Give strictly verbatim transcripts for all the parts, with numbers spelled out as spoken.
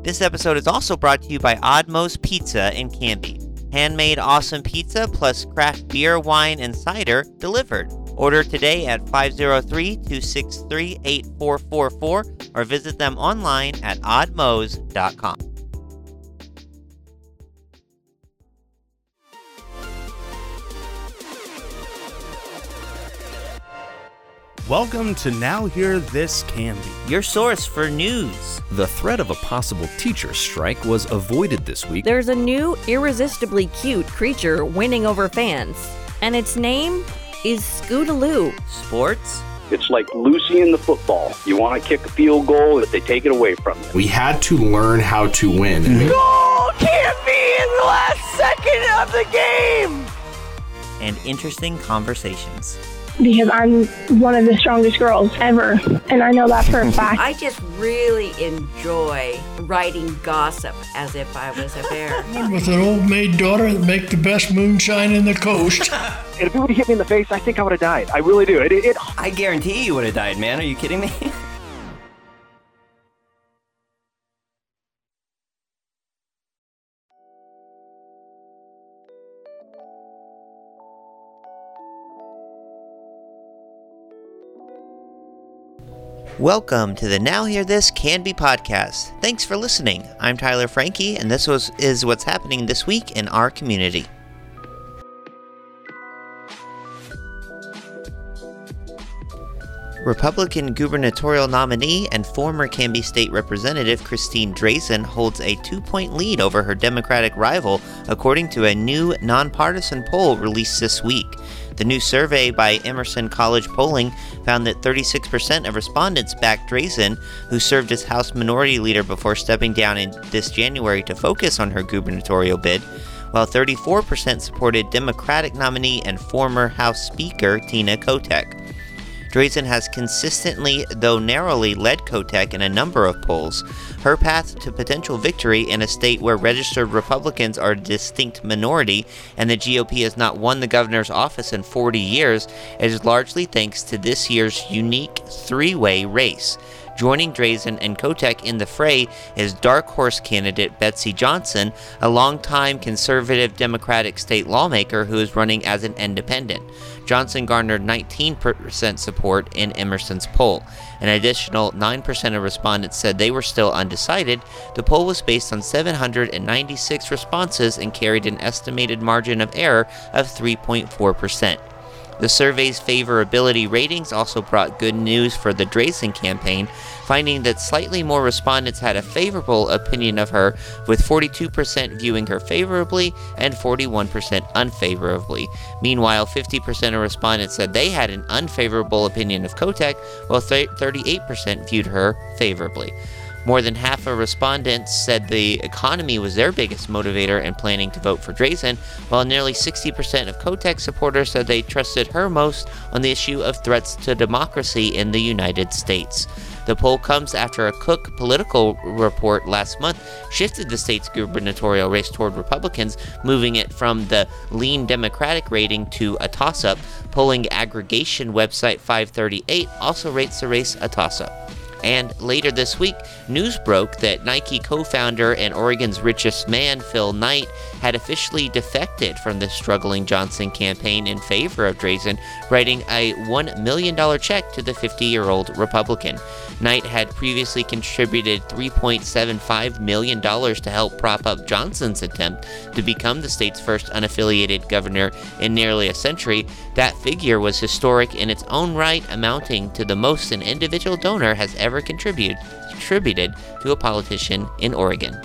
This episode is also brought to you by Odd Moe's Pizza in Canby. Handmade awesome pizza plus craft beer, wine, and cider delivered. Order today at five oh three, two six three, eight four four four or visit them online at odd moes dot com. Welcome to Now Hear This Canby, your source for news. The threat of a possible teacher strike was avoided this week. There's a new, irresistibly cute creature winning over fans, and its name is Scootaloo. Sports. It's like Lucy in the football. You want to kick a field goal, but they take it away from you. We had to learn how to win. Goal can't be in the last second of the game! And interesting conversations. Because I'm one of the strongest girls ever, and I know that for a fact. I just really enjoy writing gossip as if I was a bear. With an old maid daughter that make the best moonshine in the coast. And if it would have hit me in the face, I think I would have died. I really do. It, it, it... I guarantee you would have died, man. Are you kidding me? Welcome to the Now Hear This Canby podcast. Thanks for listening. I'm Tyler Frankie, and this was, is what's happening this week in our community. Republican gubernatorial nominee and former Canby State Representative Christine Drazan holds a two-point lead over her Democratic rival, according to a new nonpartisan poll released this week. The new survey by Emerson College Polling found that thirty-six percent of respondents backed Drazan, who served as House Minority Leader before stepping down in this January to focus on her gubernatorial bid, while thirty-four percent supported Democratic nominee and former House Speaker Tina Kotek. Drazan has consistently, though narrowly, led Kotek in a number of polls. Her path to potential victory in a state where registered Republicans are a distinct minority and the G O P has not won the governor's office in forty years is largely thanks to this year's unique three-way race. Joining Drazan and Kotek in the fray is dark horse candidate Betsy Johnson, a longtime conservative Democratic state lawmaker who is running as an independent. Johnson garnered nineteen percent support in Emerson's poll. An additional nine percent of respondents said they were still undecided. The poll was based on seven hundred ninety-six responses and carried an estimated margin of error of three point four percent. The survey's favorability ratings also brought good news for the Drazan campaign, finding that slightly more respondents had a favorable opinion of her, with forty-two percent viewing her favorably and forty-one percent unfavorably. Meanwhile, fifty percent of respondents said they had an unfavorable opinion of Kotek, while thirty-eight percent viewed her favorably. More than half of respondents said the economy was their biggest motivator in planning to vote for Drazan, while nearly sixty percent of Kotek supporters said they trusted her most on the issue of threats to democracy in the United States. The poll comes after a Cook political report last month shifted the state's gubernatorial race toward Republicans, moving it from the lean Democratic rating to a toss-up. Polling aggregation website five thirty-eight also rates the race a toss-up. And later this week, news broke that Nike co-founder and Oregon's richest man, Phil Knight, had officially defected from the struggling Johnson campaign in favor of Drazan, writing a one million dollars check to the fifty-year-old Republican. Knight had previously contributed three point seven five million dollars to help prop up Johnson's attempt to become the state's first unaffiliated governor in nearly a century. That figure was historic in its own right, amounting to the most an individual donor has ever contributed contributed to a politician in Oregon.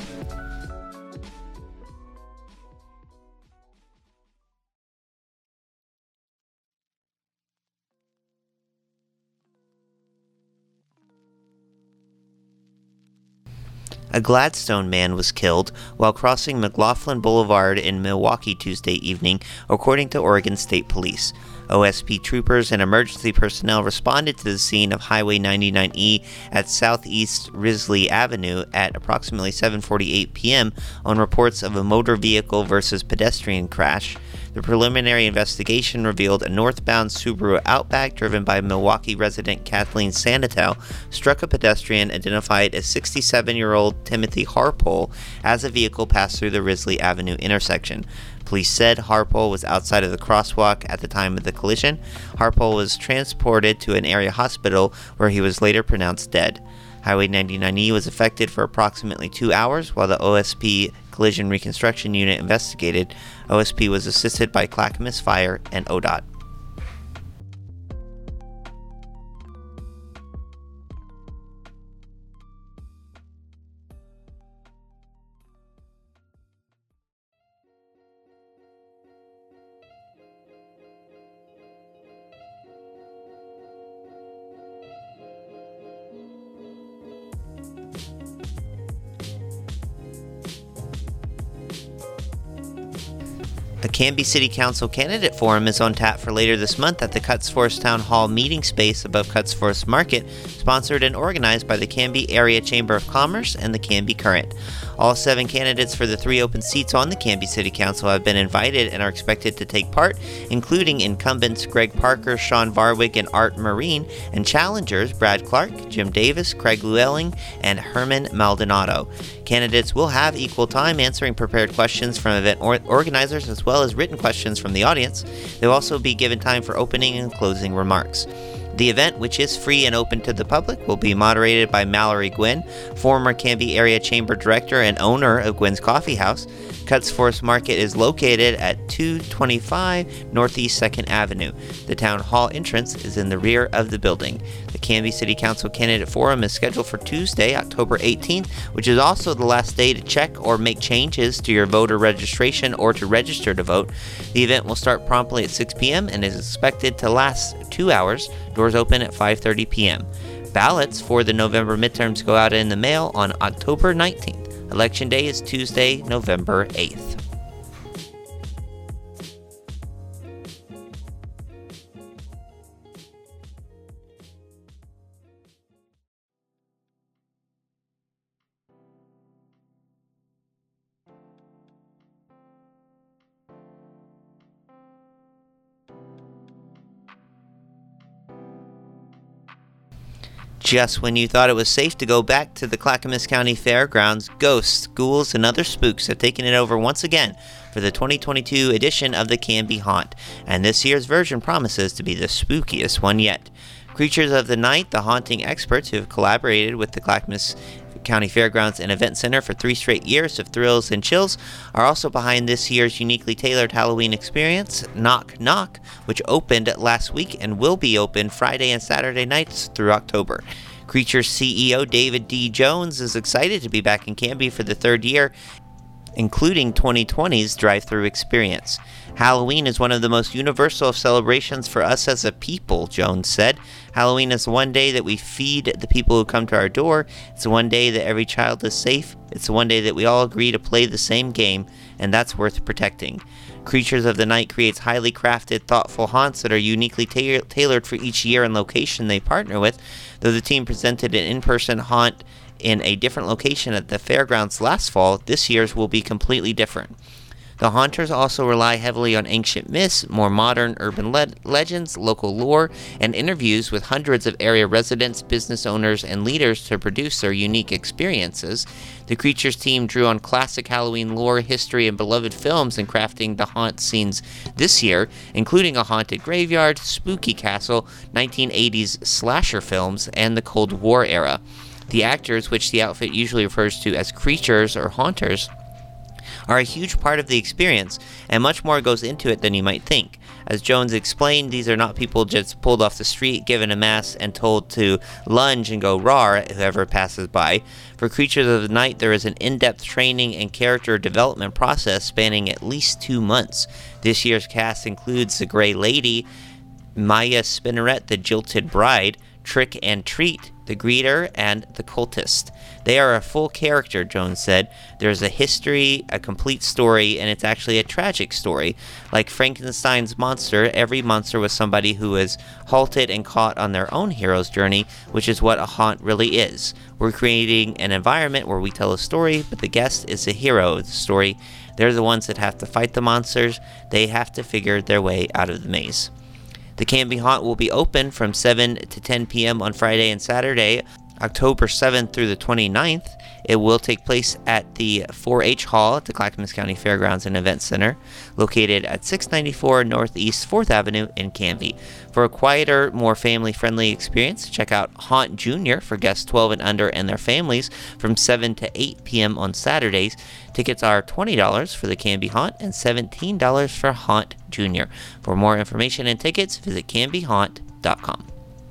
A Gladstone man was killed while crossing McLaughlin Boulevard in Milwaukee Tuesday evening, according to Oregon State Police. O S P troopers and emergency personnel responded to the scene of Highway ninety-nine E at Southeast Risley Avenue at approximately seven forty-eight p.m. on reports of a motor vehicle versus pedestrian crash. The preliminary investigation revealed a northbound Subaru Outback driven by Milwaukee resident Kathleen Sandow struck a pedestrian identified as sixty-seven-year-old Timothy Harpole as the vehicle passed through the Risley Avenue intersection. Police said Harpole was outside of the crosswalk at the time of the collision. Harpole was transported to an area hospital where he was later pronounced dead. Highway ninety-nine E was affected for approximately two hours while the O S P Collision Reconstruction Unit investigated. O S P was assisted by Clackamas Fire and O D O T. A Canby City Council candidate forum is on tap for later this month at the Cuts Forest Town Hall meeting space above Cuts Forest Market, sponsored and organized by the Canby Area Chamber of Commerce and the Canby Current. All seven candidates for the three open seats on the Canby City Council have been invited and are expected to take part, including incumbents Greg Parker, Sean Varwig, and Art Marine, and challengers Brad Clark, Jim Davis, Craig Llewellyn, and Herman Maldonado. Candidates will have equal time answering prepared questions from event or- organizers as well as written questions from the audience. They'll also be given time for opening and closing remarks. The event, which is free and open to the public, will be moderated by Mallory Gwynn, former Canby Area Chamber Director and owner of Gwynn's Coffee House. Cuts Forest Market is located at two twenty-five Northeast second Avenue. The Town Hall entrance is in the rear of the building. The Canby City Council Candidate Forum is scheduled for Tuesday, October eighteenth, which is also the last day to check or make changes to your voter registration or to register to vote. The event will start promptly at six p.m. and is expected to last two hours. Doors open at five thirty p.m. Ballots for the November midterms go out in the mail on October nineteenth. Election Day is Tuesday, November eighth. Just when you thought it was safe to go back to the Clackamas County Fairgrounds, ghosts, ghouls, and other spooks have taken it over once again for the twenty twenty-two edition of the Canby Haunt, and this year's version promises to be the spookiest one yet. Creatures of the Night, the haunting experts who have collaborated with the Clackamas County Fairgrounds and Event Center for three straight years of thrills and chills, are also behind this year's uniquely tailored Halloween experience, Knock Knock, which opened last week and will be open Friday and Saturday nights through October. Creatures C E O David D. Jones is excited to be back in Canby for the third year, including twenty twenty's drive-thru experience. Halloween is one of the most universal of celebrations for us as a people, Jones said. Halloween is one day that we feed the people who come to our door. It's one day that every child is safe. It's one day that we all agree to play the same game, and that's worth protecting. Creatures of the Night creates highly crafted, thoughtful haunts that are uniquely ta- tailored for each year and location they partner with. Though the team presented an in-person haunt in a different location at the fairgrounds last fall, this year's will be completely different. The haunters also rely heavily on ancient myths, more modern urban le- legends, local lore, and interviews with hundreds of area residents, business owners, and leaders to produce their unique experiences. The Creatures team drew on classic Halloween lore, history, and beloved films in crafting the haunt scenes this year, including a haunted graveyard, spooky castle, nineteen eighties slasher films, and the Cold War era. The actors, which the outfit usually refers to as creatures or haunters, are a huge part of the experience, and much more goes into it than you might think. As Jones explained, these are not people just pulled off the street, given a mask, and told to lunge and go rawr at whoever passes by. For Creatures of the Night, there is an in-depth training and character development process spanning at least two months. This year's cast includes the Grey Lady, Maya Spinneret, the Jilted Bride, Trick and Treat, the Greeter, and the Cultist. They are a full character, Jones said. There's a history, a complete story, and it's actually a tragic story. Like Frankenstein's monster, every monster was somebody who is halted and caught on their own hero's journey, which is what a haunt really is. We're creating an environment where we tell a story, but the guest is the hero of the story. They're the ones that have to fight the monsters. They have to figure their way out of the maze. The Canby Haunt will be open from seven to ten p.m. on Friday and Saturday, October seventh through the twenty-ninth. It will take place at the four H Hall at the Clackamas County Fairgrounds and Event Center, located at six ninety-four Northeast fourth Avenue in Canby. For a quieter, more family-friendly experience, check out Haunt Junior for guests twelve and under and their families from seven to eight p.m. on Saturdays. Tickets are twenty dollars for the Canby Haunt and seventeen dollars for Haunt Junior For more information and tickets, visit canby haunt dot com.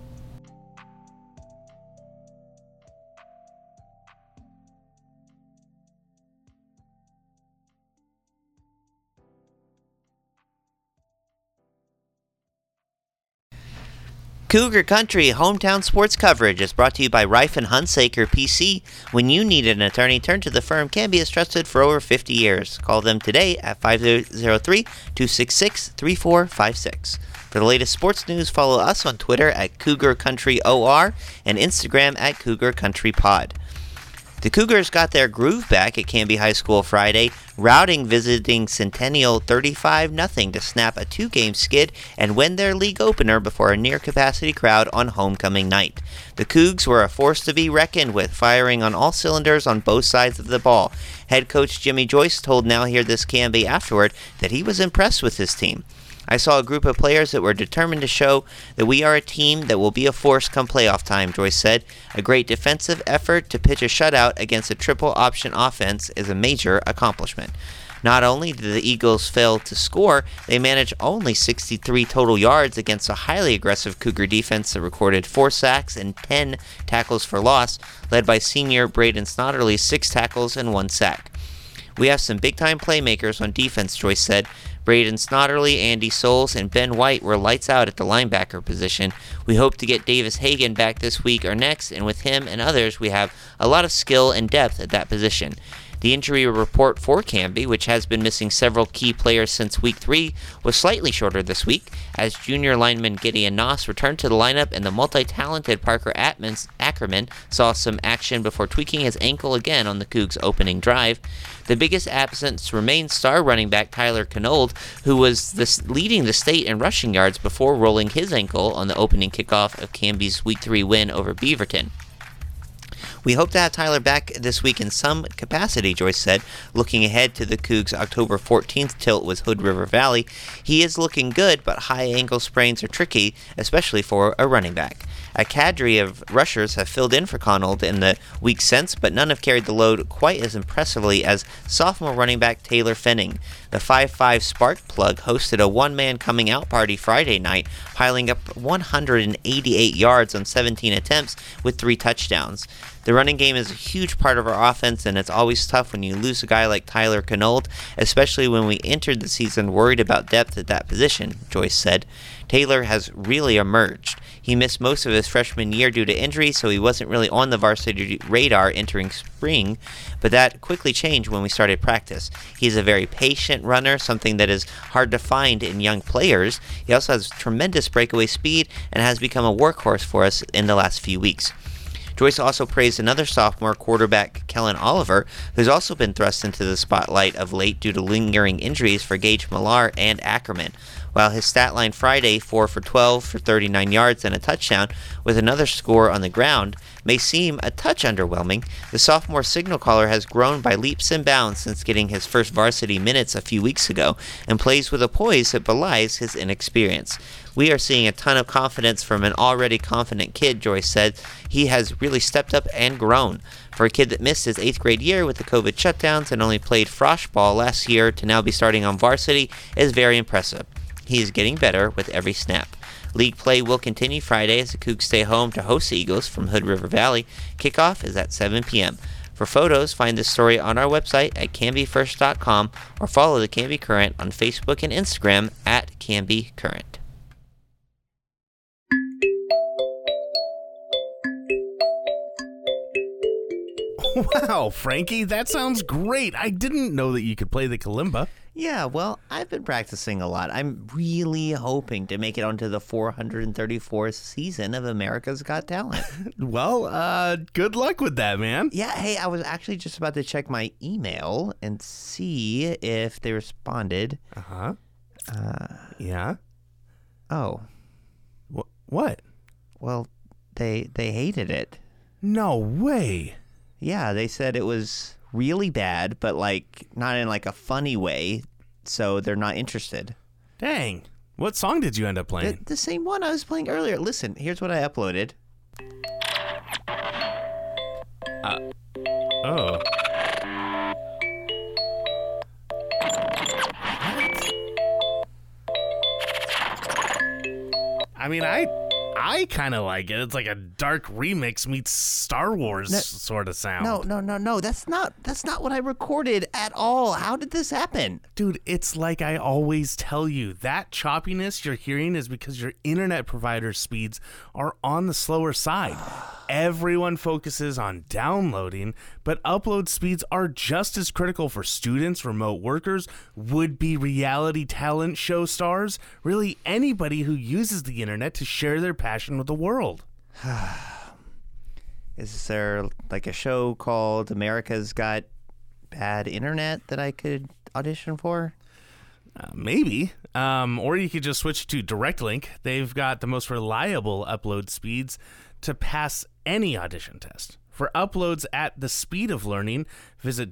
Cougar Country hometown sports coverage is brought to you by Reif and Hunsaker P C. When you need an attorney, turn to the firm Canby has trusted for over fifty years. Call them today at five oh three, two six six, three four five six. For the latest sports news, follow us on Twitter at Cougar Country O R and Instagram at Cougar Country Pod. The Cougars got their groove back at Canby High School Friday, routing visiting Centennial thirty-five nothing to snap a two-game skid and win their league opener before a near-capacity crowd on homecoming night. The Cougs were a force to be reckoned with, firing on all cylinders on both sides of the ball. Head coach Jimmy Joyce told Now Hear This Canby afterward that he was impressed with his team. I saw a group of players that were determined to show that we are a team that will be a force come playoff time, Joyce said. A great defensive effort to pitch a shutout against a triple option offense is a major accomplishment. Not only did the Eagles fail to score, they managed only sixty-three total yards against a highly aggressive Cougar defense that recorded four sacks and ten tackles for loss, led by senior Braden Snodderly's six tackles and one sack. We have some big-time playmakers on defense, Joyce said. Braden Snodderly, Andy Souls, and Ben White were lights out at the linebacker position. We hope to get Davis Hagan back this week or next, and with him and others, we have a lot of skill and depth at that position. The injury report for Canby, which has been missing several key players since week three, was slightly shorter this week, as junior lineman Gideon Noss returned to the lineup and the multi-talented Parker Atmans, Ackerman saw some action before tweaking his ankle again on the Cougs' opening drive. The biggest absence remains star running back Tyler Knold, who was the, leading the state in rushing yards before rolling his ankle on the opening kickoff of Canby's week three win over Beaverton. We hope to have Tyler back this week in some capacity, Joyce said, looking ahead to the Cougs' October fourteenth tilt with Hood River Valley. He is looking good, but high ankle sprains are tricky, especially for a running back. A cadre of rushers have filled in for Connell in the week since, but none have carried the load quite as impressively as sophomore running back Taylor Fenning. The five five Spark Plug hosted a one-man coming-out party Friday night, piling up one hundred eighty-eight yards on seventeen attempts with three touchdowns. The running game is a huge part of our offense, and it's always tough when you lose a guy like Tyler Knold, especially when we entered the season worried about depth at that position, Joyce said. Taylor has really emerged. He missed most of his freshman year due to injury, so he wasn't really on the varsity radar entering spring, but that quickly changed when we started practice. He's a very patient runner, something that is hard to find in young players. He also has tremendous breakaway speed and has become a workhorse for us in the last few weeks. Joyce also praised another sophomore quarterback, Kellen Oliver, who's also been thrust into the spotlight of late due to lingering injuries for Gage Millar and Ackerman. While his stat line Friday, four for twelve for thirty-nine yards and a touchdown, with another score on the ground, may seem a touch underwhelming, the sophomore signal caller has grown by leaps and bounds since getting his first varsity minutes a few weeks ago, and plays with a poise that belies his inexperience. We are seeing a ton of confidence from an already confident kid, Joyce said. He has really stepped up and grown. For a kid that missed his eighth grade year with the COVID shutdowns and only played frosh ball last year to now be starting on varsity is very impressive. He is getting better with every snap. League play will continue Friday as the Cougs stay home to host the Eagles from Hood River Valley. Kickoff is at seven p.m. For photos, find this story on our website at canby first dot com or follow the Canby Current on Facebook and Instagram at Canby Current. Wow, Frankie, that sounds great. I didn't know that you could play the kalimba. Yeah, well, I've been practicing a lot. I'm really hoping to make it onto the four hundred thirty-fourth season of America's Got Talent. Well, uh, good luck with that, man. Yeah, hey, I was actually just about to check my email and see if they responded. Uh-huh. Uh, yeah? Oh. Wh- what? Well, they they hated it. No way. Yeah, they said it was really bad, but like not in like a funny way, so they're not interested. Dang. What song did you end up playing? The, the same one I was playing earlier. Listen, here's what I uploaded. Uh, oh. I mean, I I kind of like it. It's like a dark remix meets Star Wars no, sort of sound. No, no, no, no. That's not that's not what I recorded at all. How did this happen? Dude, it's like I always tell you. That choppiness you're hearing is because your internet provider speeds are on the slower side. Everyone focuses on downloading, but upload speeds are just as critical for students, remote workers, would-be reality talent show stars, really anybody who uses the internet to share their passion with the world. Is there like a show called America's Got Bad Internet that I could audition for? Uh, maybe. Um, or you could just switch to DirectLink. They've got the most reliable upload speeds to pass any audition test. For uploads at the speed of learning, visit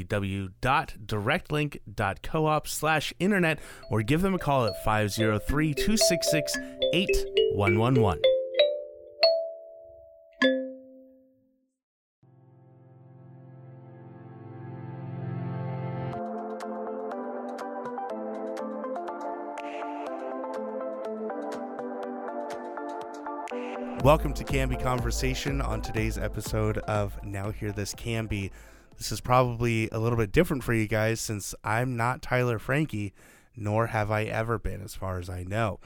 www.directlink.coop slash internet or give them a call at five oh three, two six six, eight one one one. Welcome to Can Be Conversation. On today's episode of Now Hear This Can Be. This is probably a little bit different for you guys since I'm not Tyler Frankie, nor have I ever been as far as I know.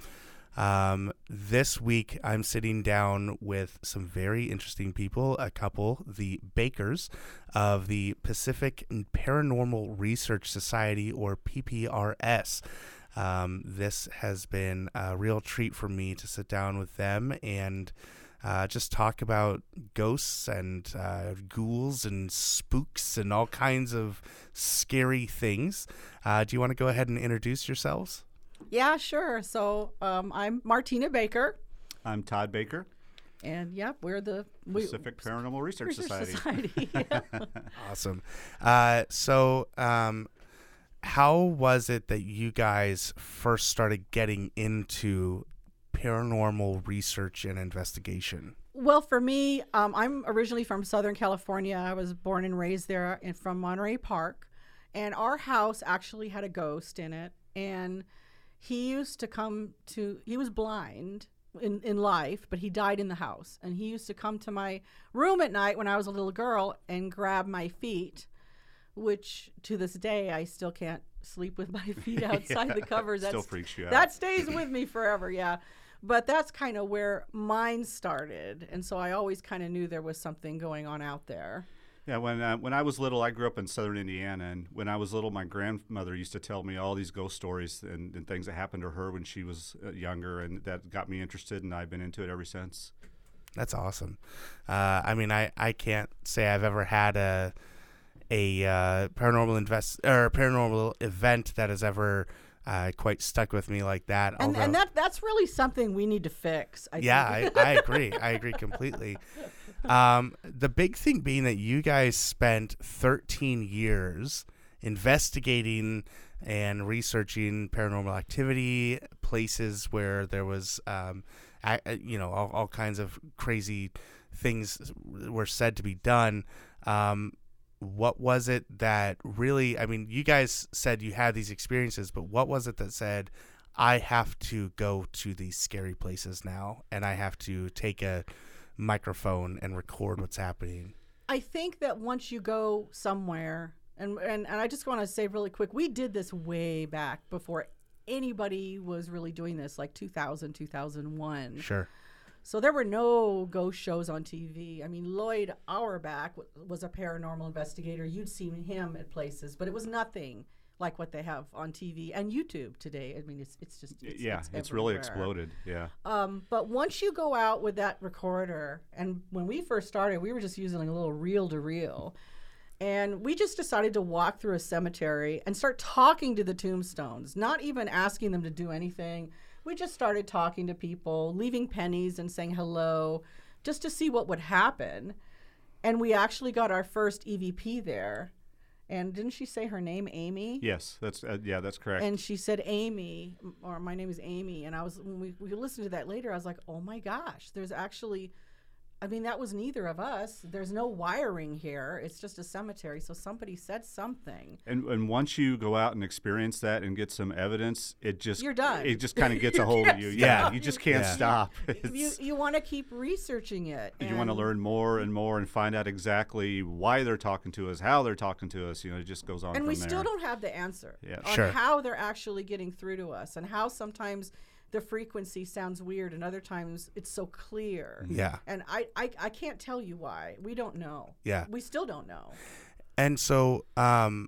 Um, this week I'm sitting down with some very interesting people, a couple, the Bakers of the Pacific Paranormal Research Society, or P P R S. Um, this has been a real treat for me to sit down with them and uh, just talk about ghosts and uh, ghouls and spooks and all kinds of scary things. Uh, do you want to go ahead and introduce yourselves? Yeah, sure. So um, I'm Martina Baker. I'm Todd Baker. And yep, yeah, we're the we, Pacific Paranormal Research, Research Society. Society. Yeah. Awesome. Uh, so, um, how was it that you guys first started getting into paranormal research and investigation? Well, for me, um, I'm originally from Southern California. I was born and raised there in, from Monterey Park. And our house actually had a ghost in it. And he used to come to, he was blind in, in life, but he died in the house. And he used to come to my room at night when I was a little girl and grab my feet, which to this day I still can't sleep with my feet outside yeah, the covers. Still That's, freaks you out. That stays with me forever, yeah. But that's kind of where mine started, and so I always kind of knew there was something going on out there. Yeah, when uh, when I was little, I grew up in southern Indiana, and when I was little, my grandmother used to tell me all these ghost stories and, and things that happened to her when she was uh, younger, and that got me interested, and I've been into it ever since. That's awesome. Uh, I mean, I, I can't say I've ever had a a uh, paranormal invest or paranormal event that has ever uh, quite stuck with me like that. And, although, and that that's really something we need to fix. I yeah, think. I, I agree. I agree completely. Um, the big thing being that you guys spent thirteen years investigating and researching paranormal activity, places where there was, um, I, you know, all, all kinds of crazy things were said to be done. Um, what was it that really, I mean, you guys said you had these experiences, but what was it that said, I have to go to these scary places now and I have to take a microphone and record what's happening? I think that once you go somewhere, and, and, and I just want to say really quick, we did this way back before anybody was really doing this, like two thousand, two thousand one. Sure. So there were no ghost shows on T V. I mean, Lloyd Auerbach w- was a paranormal investigator. You'd seen him at places, but it was nothing like what they have on T V and YouTube today. I mean, it's it's just it's, yeah, it's, it's really everywhere. exploded. Yeah. Um, but once you go out with that recorder, and when we first started, we were just using like a little reel to reel, and we just decided to walk through a cemetery and start talking to the tombstones, not even asking them to do anything. We just started talking to people, leaving pennies and saying hello, just to see what would happen. And we actually got our first E V P there. And didn't she say her name, Amy? Yes, that's uh, yeah, that's correct. And she said Amy, or my name is Amy. And I was when we, we listened to that later, I was like, oh my gosh, there's actually, I mean, that was neither of us. There's no wiring here. It's just a cemetery. So somebody said something. And and once you go out and experience that and get some evidence, it just You're done. It just kind of gets a hold of you. Yeah, stop. you just can't Yeah. stop. You It's- you want to keep researching it. you want to and- learn more and more and find out exactly why they're talking to us, how they're talking to us. You know, it just goes on And from we there. still don't have the answer Yeah. on Sure. how they're actually getting through to us, and how sometimes the frequency sounds weird and other times it's so clear. Yeah. And I, I, I can't tell you why. We don't know. Yeah. We still don't know. And so, um,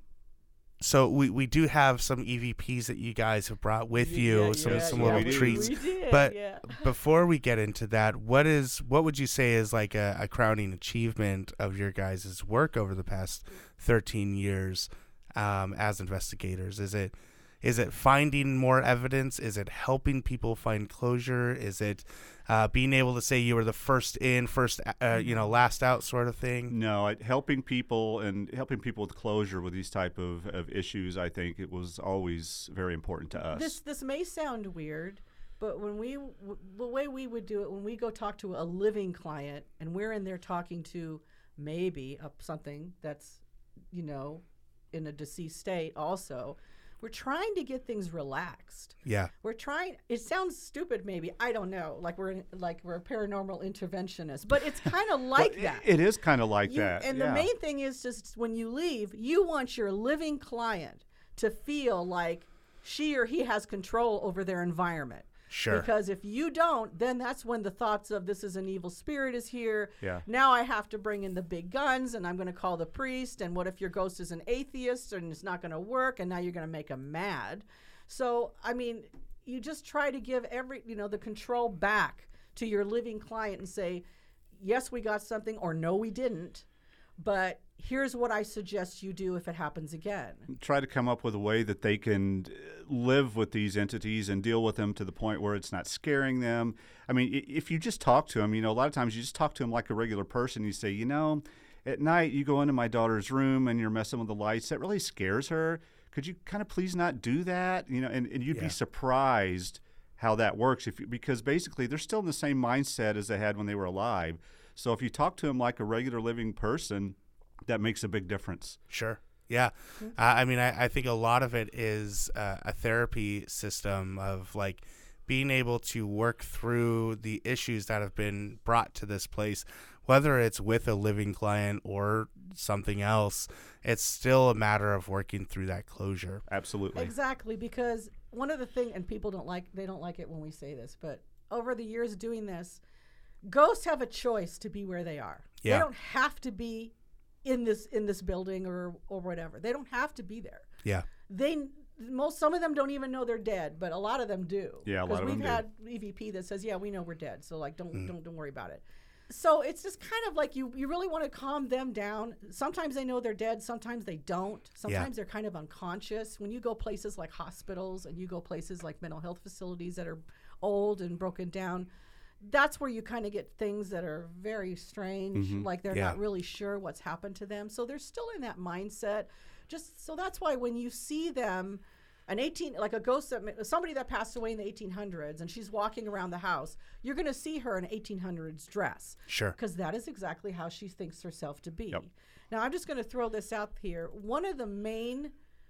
so we, we do have some E V Ps that you guys have brought with you, Yeah, some yeah, some yeah, little we do. treats. We did, But yeah. before we get into that, what is what would you say is like a, a crowning achievement of your guys' work over the past thirteen years um, as investigators? Is it is it finding more evidence? Is it helping people find closure? Is it uh, being able to say you were the first in, first uh, you know, last out sort of thing? No, I, helping people and helping people with closure with these type of, of issues, I think it was always very important to us. This this may sound weird, but when we w- the way we would do it when we go talk to a living client and we're in there talking to maybe a, something that's, you know, in a deceased state also, we're trying to get things relaxed. Yeah. We're trying. It sounds stupid, maybe. I don't know. Like we're in, like we're a paranormal interventionist, but it's kind of like Well, that. It is kind of like You- that. And yeah. the main thing is just when you leave, you want your living client to feel like she or he has control over their environment. Sure. Because if you don't, then that's when the thoughts of this is an evil spirit is here. Yeah. Now I have to bring in the big guns and I'm going to call the priest. And what if your ghost is an atheist and it's not going to work? And now you're going to make them mad. So, I mean, you just try to give every, you know, the control back to your living client and say, yes, we got something, or no, we didn't. But here's what I suggest you do if it happens again. Try to come up with a way that they can live with these entities and deal with them to the point where it's not scaring them. I mean, i- if you just talk to them, you know, a lot of times you just talk to them like a regular person. You say, you know, at night you go into my daughter's room and you're messing with the lights. That really scares her. Could you kind of please not do that? You know, and, and you'd Yeah. be surprised how that works if you, because basically they're still in the same mindset as they had when they were alive. So if you talk to them like a regular living person, that makes a big difference. Sure. Yeah. Uh, I mean, I, I think a lot of it is uh, a therapy system of like being able to work through the issues that have been brought to this place, whether it's with a living client or something else. It's still a matter of working through that closure. Absolutely. Exactly, because one of the things, and people don't like, they don't like it when we say this, but over the years doing this, ghosts have a choice to be where they are. Yeah. They don't have to be in this in this building or or whatever. They don't have to be there. Yeah. They most some of them don't even know they're dead, but a lot of them do. Yeah, a lot because of them we've do. had E V P that says, "Yeah, we know we're dead." So like, don't Mm. don't don't worry about it. So it's just kind of like you you really want to calm them down. Sometimes they know they're dead, sometimes they don't. Sometimes they're kind of unconscious. When you go places like hospitals and you go places like mental health facilities that are old and broken down, that's where you kind of get things that are very strange, Mhm. like they're Yeah. not really sure what's happened to them. So they're still in that mindset. Just so that's why when you see them, an eighteen, like a ghost, that somebody that passed away in the eighteen hundreds, and she's walking around the house, you're going to see her in eighteen hundreds dress. Sure. Because that is exactly how she thinks herself to be. Yep. Now, I'm just going to throw this out here. One of the main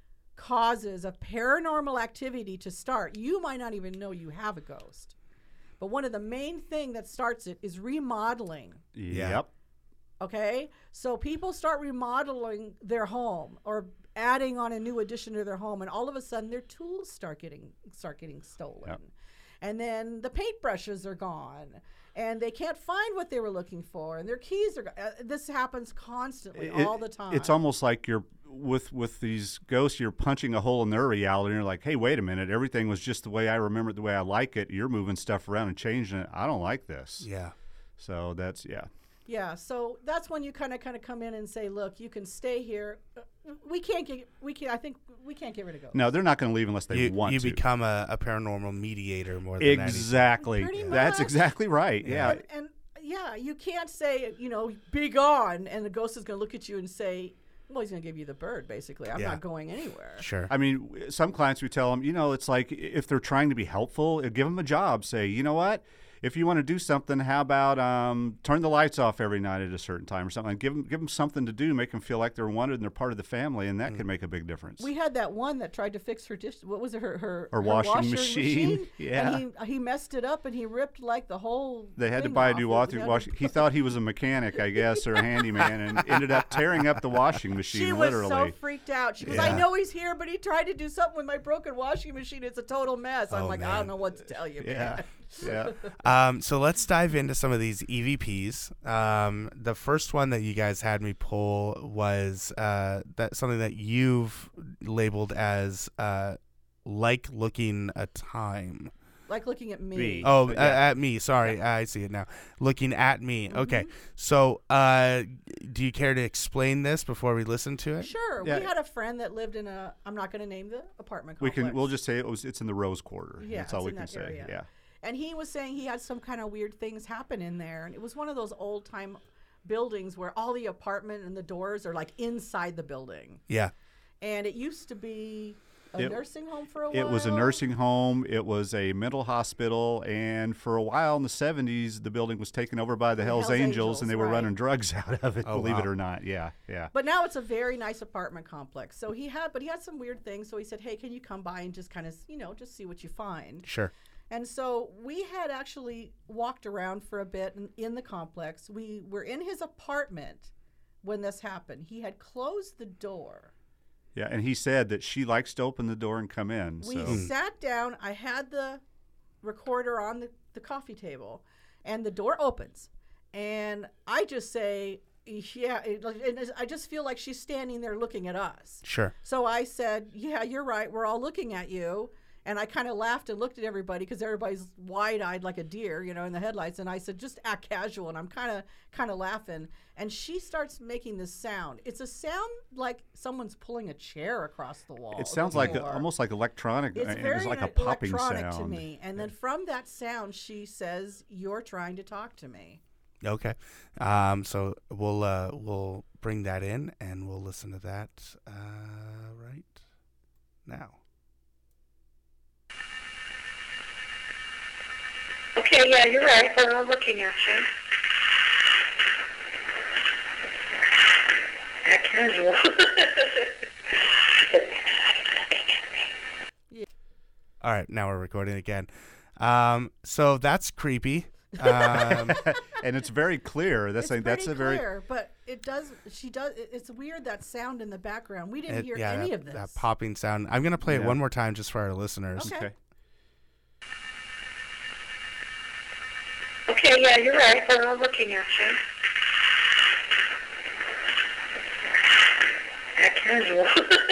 causes of paranormal activity to start, you might not even know you have a ghost. But one of the main thing that starts it is remodeling. Yep. Okay? So people start remodeling their home or adding on a new addition to their home, and all of a sudden their tools start getting start getting stolen. Yep. and then the paintbrushes are gone, and they can't find what they were looking for, and their keys are gone. Uh, this happens constantly, It- all the time. It's almost like you're with with these ghosts. You're punching a hole in their reality, and you're like, "Hey, wait a minute! Everything was just the way I remember it, the way I like it. You're moving stuff around and changing it. I don't like this." Yeah. So that's yeah. Yeah, so that's when you kind of kind of come in and say, "Look, you can stay here. Uh, We can't get we can I think we can't get rid of ghosts." No, they're not going to leave unless they You, want you to. become a, a paranormal mediator more than exactly. Pretty That's much. exactly right. Yeah. And, and yeah, you can't say, you know, be gone, and the ghost is going to look at you and say, well, he's going to give you the bird, basically. I'm Yeah. not going anywhere. Sure. I mean, w- some clients we tell them, you know, it's like if they're trying to be helpful, uh, give them a job. Say, you know what? If you want to do something, how about um, turn the lights off every night at a certain time or something? Give them, give them something to do, make them feel like they're wanted and they're part of the family, and that Mm. can make a big difference. We had that one that tried to fix her dish. What was it? Her her, Her washing machine. Yeah. And he he messed it up and he ripped like the whole. They had to thing buy a off. new It- wash. we had wash to- he thought he was a mechanic, I guess, or a handyman, and ended up tearing up the washing machine. She was literally. so freaked out. She goes, Yeah. "I know he's here, but he tried to do something with my broken washing machine. It's a total mess." I'm Oh, like, I man. don't know what to tell you, Yeah. man. Yeah. Um, so let's dive into some of these E V Ps. Um, the first one that you guys had me pull was uh, that something that you've labeled as uh, like looking a time. Like looking at me. Oh, But uh, yeah. at me. Sorry, I see it now. Looking at me. Mm-hmm. Okay. So, uh, do you care to explain this before we listen to it? Sure. Yeah. We had a friend that lived in a. I'm not going to name the apartment We complex. can. We'll just say it was. It's in the Rose Quarter. Yeah, That's all it's we in can that say. area. Yeah. And he was saying he had some kind of weird things happen in there, and it was one of those old time buildings where all the apartment and the doors are like inside the building. Yeah. And it used to be a It- nursing home for a while. It was a nursing home. It was a mental hospital, and for a while in the seventies, the building was taken over by the Hell's, Hells Angels, Angels, and they were right. running drugs out of it. Oh, believe it wow. or not. Yeah. Yeah. But now it's a very nice apartment complex. So he had, but he had some weird things. So he said, "Hey, can you come by and just kind of, you know, just see what you find?" Sure. And so we had actually walked around for a bit in, in the complex. We were in his apartment when this happened. He had closed the door. Yeah. And he said that she likes to open the door and come in. We So sat down. I had the recorder on the, the coffee table, and the door opens. And I just say, yeah, it, it is- I just feel like she's standing there looking at us. Sure. So I said, yeah, you're right. We're all looking at you. And I kind of laughed and looked at everybody because everybody's wide-eyed like a deer, you know, in the headlights. And I said, just act casual. And I'm kind of kind of laughing. And she starts making this sound. It's a sound like someone's pulling a chair across the wall. it sounds like a, almost like electronic. It's uh, very it was like a ele- popping electronic sound to me. And then from that sound, she says, "You're trying to talk to me." Okay. Um, so we'll uh, we'll bring that in and we'll listen to that uh, right now. Okay, yeah, you're right. They're all looking at you. Act casual. All right, now we're recording again. Um, so that's creepy. Um, and it's very clear. That's It's like that's pretty a very clear, but it does. She does. it- It's weird that sound in the background. We didn't it- hear yeah, any that, of this. that popping sound. I'm gonna play it Yeah. one more time just for our listeners. Okay. okay. Okay, yeah, you're right. They're all looking at you. Act casual.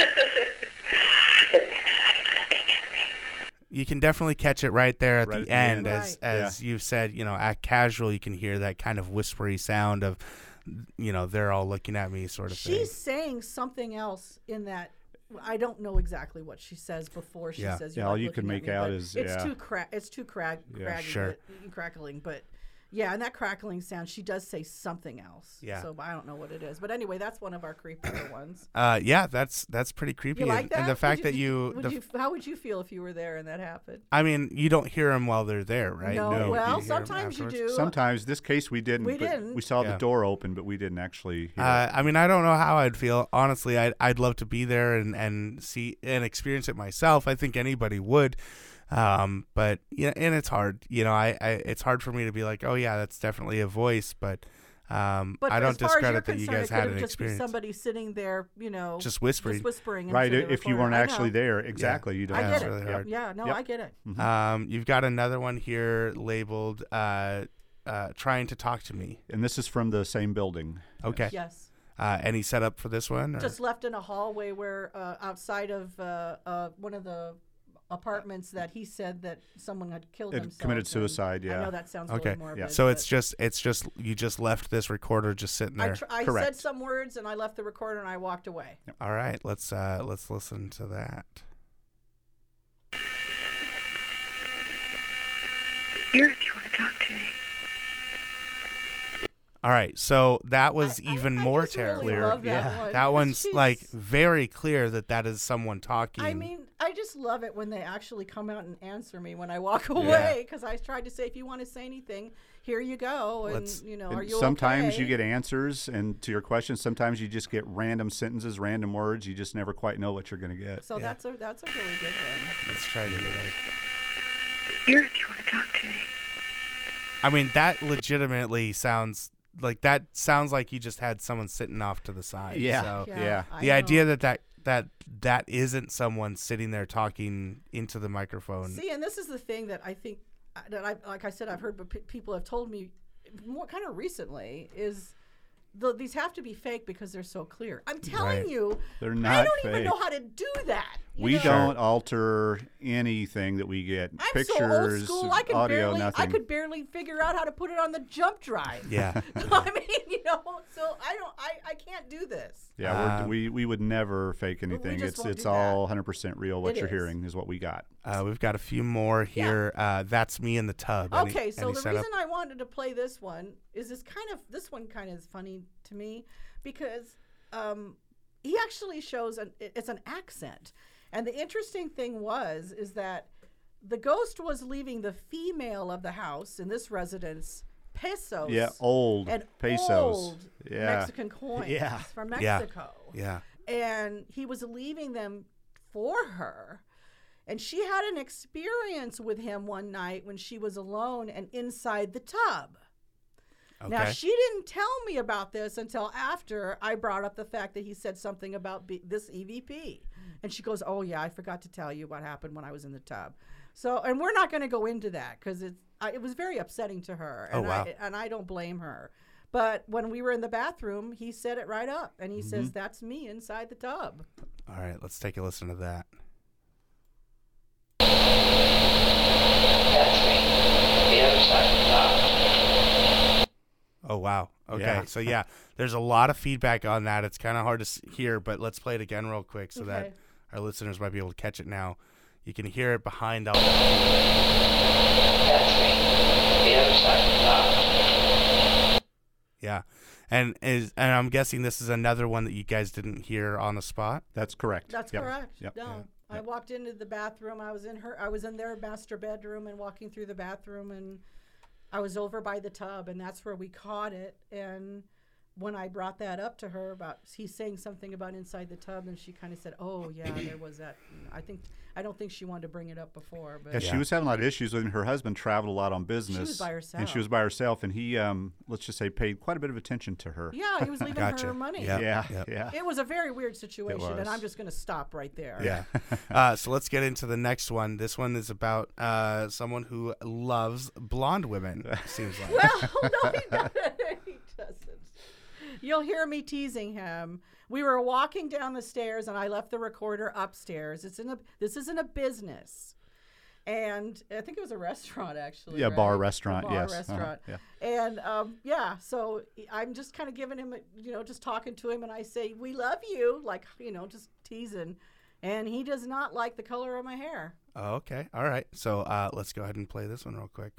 You can definitely catch it right there at Right the at the end, end. as Right. as you've said. You know, act casual. You can hear that kind of whispery sound of, you know, they're all looking at me, sort of thing. She's saying something else in that. I don't know exactly what she says before she Yeah. says. Yeah, You're all like you can looking at make me," out but is, it's yeah. too cra- It's too crag, Yeah. craggy, Sure. but, crackling, but. Yeah, and that crackling sound, she does say something else. Yeah. So I don't know what it is. But anyway, that's one of our creepier ones. Uh, yeah, that's that's pretty creepy. You like and, that? and the Would fact that would you, would the, you, how would you feel if you were there and that happened? I mean, you don't hear them while they're there, right? No, No. well, You hear 'em sometimes you afterwards. do. Sometimes this case we didn't. We but didn't. We saw Yeah. the door open, but we didn't actually. Hear Uh, it. I mean, I don't know how I'd feel. Honestly, I'd, I'd love to be there and, and see and experience it myself. I think anybody would. Um, but yeah, and it's hard. You know, I, I it's hard for me to be like, oh yeah, that's definitely a voice. But Um, But I as don't far as you're discredit that you concerned, guys it had could an just be experience. somebody sitting there, you know, Just whispering. just whispering. into Right, the if you recorder. weren't I actually know. there, exactly. You don't. I Yeah, get it's it. really hard. Yeah, no, Yep. I get it. Mm-hmm. Um, you've got another one here labeled uh, uh, "Trying to Talk to Me," and this is from the same building. Okay. Yes. Uh, any setup for this one? Or? Just left in a hallway where uh, outside of uh, uh, one of the apartments that he said that someone had killed It themselves. committed and suicide, yeah. I know that sounds Okay. really morbid. So but it's just it's just you just left this recorder just sitting I, there. tr- I said some words and I left the recorder and I walked away. All right, let's uh, let's listen to that. Here, if you want to talk to me. All right, so that was even more just really terrible. love that yeah, one. that one's Jeez. like very clear that that is someone talking. I mean, I just love it when they actually come out and answer me when I walk away because I tried to say, if you want to say anything, here you go, and Let's- you know, And are you sometimes okay? you get answers, and to your question, sometimes you just get random sentences, random words. You just never quite know what you're going to get. So that's a that's a really good one. Let's try to do that. Here, if you want to talk to me. I mean, that legitimately sounds like that sounds like you just had someone sitting off to the side. Yeah, So yeah. Yeah, I the know. idea that, that that that isn't someone sitting there talking into the microphone. See, and this is the thing that I think uh, that I like I said I've heard, but p- people have told me more kind of recently is. The, these have to be fake because they're so clear. I'm telling Right. you, They're I not don't even fake. know how to do that. you We know? don't alter anything that we get. I'm Pictures, so old school. I could audio, barely, nothing. I could barely figure out how to put it on the jump drive. Yeah. I mean, you know, so I don't, I, I can't do this. Yeah, Uh, we're, we we would never fake anything. just It's won't it's do all that. one hundred percent real. What It you're is. hearing is what we got. Uh, we've got a few more here. Uh, That's me in the tub. Any- Okay, so any the setup? reason I wanted to play this one is this kind of, this one kind of is funny to me because um, he actually shows an, it- it's an accent. And the interesting thing was, is that the ghost was leaving the female of the house in this residence pesos. Yeah, old and pesos. old Yeah. Mexican coins Yeah. from Yeah. Mexico. Yeah. And he was leaving them for her. And she had an experience with him one night when she was alone and inside the tub. Now, Okay. she didn't tell me about this until after I brought up the fact that he said something about B- this E V P. And she goes, oh, yeah, I forgot to tell you what happened when I was in the tub. So, and we're not going to go into that because it, it was very upsetting to her. Oh, And wow. I, and I don't blame her. But when we were in the bathroom, he said it right up. And he says, that's me inside the tub. All right, let's take a listen to that. That's me. The other side of the top. Oh, wow. Okay, Yeah. so yeah, there's a lot of feedback on that. It's kind of hard to s- hear, but let's play it again real quick so that Okay. our listeners might be able to catch it now. You can hear it behind all. That's me. The other side of the top. Yeah, and is and I'm guessing this is another one that you guys didn't hear on the spot. That's correct. That's Yep. correct. Yep. No, I walked into the bathroom. I was in her. I was in their master bedroom and walking through the bathroom, and I was over by the tub, and that's where we caught it. And when I brought that up to her about he's saying something about inside the tub, and she kind of said, "Oh yeah, there was that." I think I don't think she wanted to bring it up before, but Yeah, she was having a lot of issues with her husband. Traveled a lot on business. by and she herself. was by herself. And he, um, let's just say, paid quite a bit of attention to her. yeah, he was leaving Gotcha. her money. Yeah. yeah, Yep. yeah. It was a very weird situation, and was. I'm just going to stop right there. Yeah. uh, so let's get into the next one. This one is about uh, someone who loves blonde women. Seems like. Well, no, he doesn't. He doesn't. You'll hear me teasing him. We were walking down the stairs, and I left the recorder upstairs. It's in a. This isn't a business, and I think it was a restaurant actually. Yeah, right? bar A restaurant, bar yes. Uh-huh, restaurant. yeah. And um, yeah, so I'm just kind of giving him, a, you know, just talking to him, and I say, "We love you," like you know, just teasing, and he does not like the color of my hair. Oh, okay. All right. So uh, let's go ahead and play this one real quick.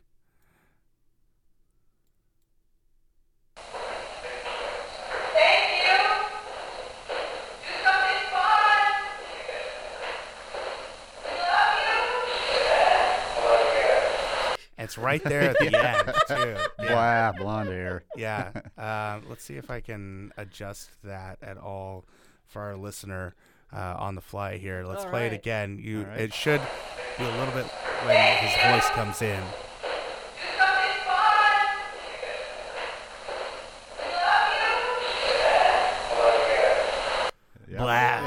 It's right there at the end, too. Yeah. Wow, blonde hair. Yeah. Uh, let's see if I can adjust that at all for our listener uh, on the fly here. Let's All play right. it again. You. All right. It should be a little bit when his voice comes in.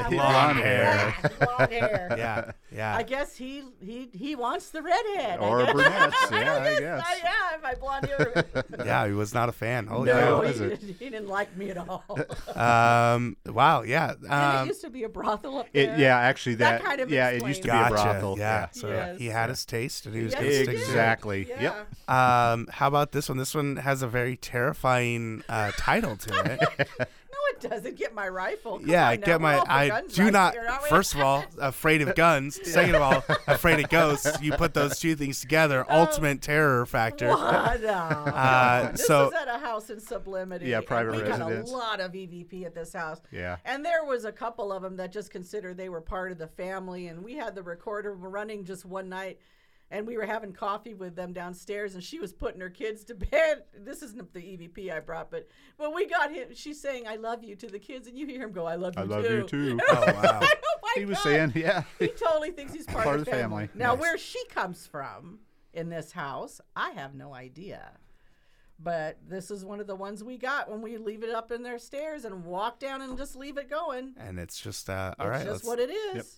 Yeah, blonde hair. blonde hair. Yeah, yeah. I guess he he he wants the redhead. Or I guess. brunettes, yeah, I guess. guess. I, yeah, my blonde hair. Yeah, he was not a fan. Holy no, cow. he, did, he didn't like me at all. Um. Wow. Yeah. Um, and it used to be a brothel up there. It, yeah, actually, that, that kind of yeah, it used to be gotcha. a brothel. Yeah. Yeah. So Yes. he had his taste, and he was Yes, going to he stick to it. Exactly. Yeah. Yep. Um, how about this one? This one has a very terrifying uh, title to it. No, it doesn't. Get my rifle. Come yeah, on now. get We're my. all for I guns do right not. here, aren't we? First of all, afraid of guns. Second of all, afraid of ghosts. You put those two things together. Ultimate terror factor. What? No. Uh, this so was at a house in Sublimity. Yeah, private and we residence. got a lot of E V P at this house. Yeah. And there was a couple of them that just considered they were part of the family. And we had the recorder running just one night. And we were having coffee with them downstairs, and she was putting her kids to bed. This isn't the E V P I brought, but when we got him, she's saying, "I love you" to the kids, and you hear him go, "I love you I love too." you too. Oh wow. oh my He was God. saying, yeah. He totally thinks he's part, Part of the family. family. Now, Nice. where she comes from in this house, I have no idea. But this is one of the ones we got when we leave it up in their stairs and walk down and just leave it going. And it's just uh, all it's right. just let's- what it is. Yep.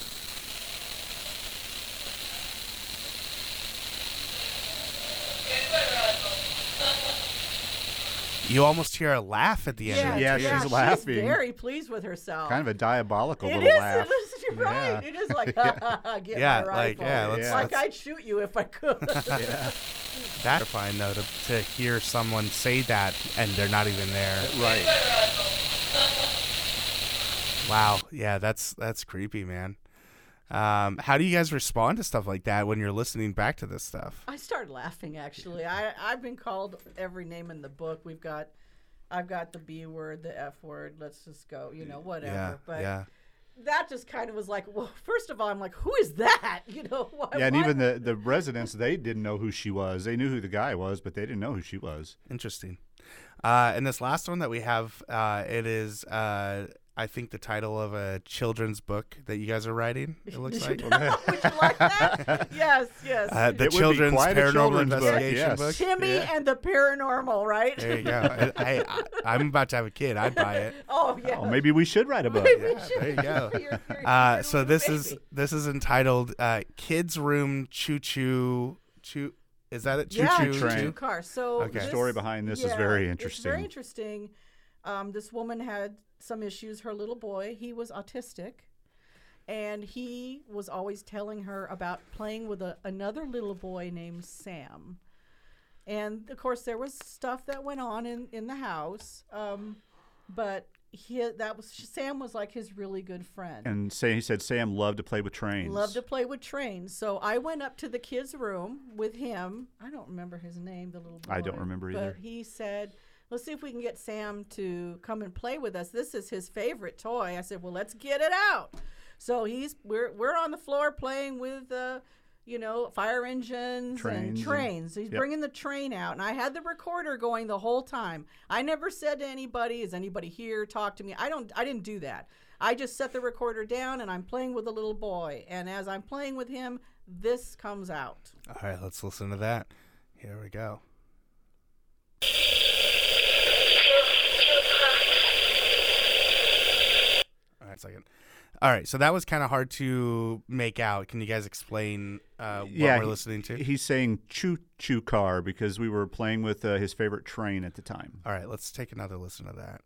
You almost hear a laugh at the end. Yeah, of it, Yeah, too. yeah, she's laughing. She's very pleased with herself. Kind of a diabolical It little is, laugh. It is. You're right. Yeah. It is like, ha, ha, ha, get Yeah, my like, rifle. yeah, let's- like let's- I'd shoot you if I could. Yeah. That's fine though to, to hear someone say that and they're not even there. Right. Wow. Yeah, that's that's creepy, man. Um, how do you guys respond to stuff like that when you're listening back to this stuff? I started laughing actually. I I've been called every name in the book. We've got, I've got the B word, the F word. Let's just go. You know, whatever. Yeah, but yeah. that just kind of was like, well, first of all, I'm like, who is that? You know. Why, Yeah, and why- even the, the residents, they didn't know who she was. They knew who the guy was, but they didn't know who she was. Interesting. Uh, and this last one that we have, uh, it is, uh, I think, the title of a children's book that you guys are writing. It looks like. Would you like that? Yes, yes. Uh, the It would be children's quite a paranormal children's book, investigation yes. book. Timmy Yeah. and the paranormal, right? There you go. I, I, I'm about to have a kid. I'd buy it. Oh yeah. Oh, maybe we should write a book. Maybe we Yeah, should. there you go. You're- you're- Uh, you're so a this baby. is this is entitled uh, "Kids Room Choo Choo Choo." Is that it? Choo yeah, Choo Train. choo-choo car. So Okay. The story behind this is yeah, very It's interesting. very interesting. Um, this woman had some issues. Her little boy, he was autistic, and he was always telling her about playing with a, another little boy named Sam. And of course, there was stuff that went on in, in the house, um, but he that was Sam was like his really good friend. And say, he said Sam loved to play with trains. Loved to play with trains. So I went up to the kid's room with him. I don't remember his name, the little boy. I don't remember either. But he said, let's see if we can get Sam to come and play with us. This is his favorite toy. I said, well, let's get it out. So he's we're we're on the floor playing with uh, you know, fire engines Trains and and- trains. He's yep. bringing the train out, and I had the recorder going the whole time. I never said to anybody, "Is anybody here? Talk to me." I don't. I didn't do that. I just set the recorder down, and I'm playing with the little boy. And as I'm playing with him, this comes out. All right, let's listen to that. Here we go. All right, second. All right, so that was kind of hard to make out. Can you guys explain uh, what yeah, we're he- listening to? He's saying choo choo car because we were playing with uh, his favorite train at the time. All right, let's take another listen to that.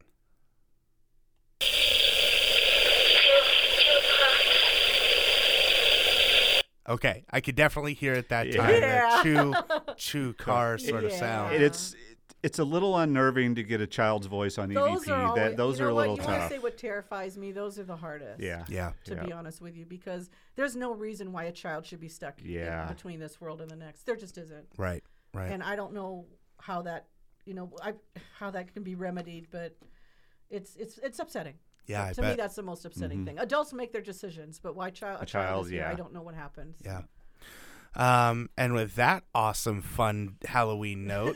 Okay, I could definitely hear it that time. Yeah. That chew, chew car sort of Yeah. sound. And it's it's a little unnerving to get a child's voice on Those E V P. are always, that those you know are a what, little you tough. want to say what terrifies me? Those are the hardest. Yeah. Yeah. To Yeah. be honest with you, because there's no reason why a child should be stuck in Yeah. between this world and the next. There just isn't. Right, right. And I don't know how that, you know, I, how that can be remedied, but it's it's it's upsetting. Yeah, I to me bet. that's the most upsetting Mhm. thing. Adults make their decisions, but why child? A A child, child, is here, yeah. I don't know what happens. Yeah. Um, and with that awesome, fun Halloween note,